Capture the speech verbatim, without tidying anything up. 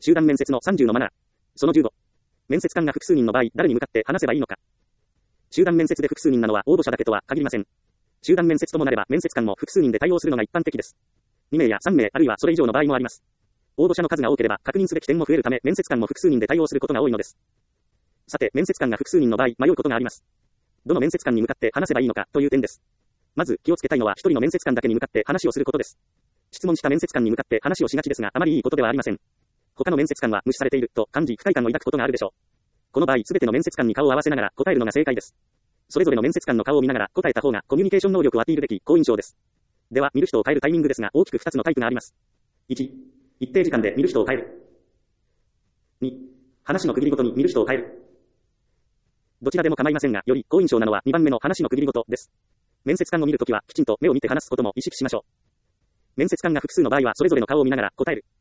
集団面接のさんじゅうのマナー。そのじゅうご。面接官が複数人の場合、誰に向かって話せばいいのか。集団面接で複数人なのは応募者だけとは限りません。集団面接ともなれば面接官も複数人で対応するのが一般的です。にめいやさんめいあるいはそれ以上の場合もあります。応募者の数が多ければ確認すべき点も増えるため面接官も複数人で対応することが多いのです。さて、面接官が複数人の場合、迷うことがあります。どの面接官に向かって話せばいいのかという点です。まず気をつけたいのは一人の面接官だけに向かって話をすることです。質問した面接官に向かって話をしがちですがあまりいいことではありません。他の面接官は無視されていると感じ不快感を抱くことがあるでしょう。この場合すべての面接官に顔を合わせながら答えるのが正解です。それぞれの面接官の顔を見ながら答えた方がコミュニケーション能力をアピールでき好印象です。では見る人を変えるタイミングですが大きくふたつのタイプがあります。いち、一定時間で見る人を変える。に、話の区切りごとに見る人を変える。どちらでも構いませんがより好印象なのはにばんめの話の区切りごとです。面接官を見るときはきちんと目を見て話すことも意識しましょう。面接官が複数の場合はそれぞれの顔を見ながら答える。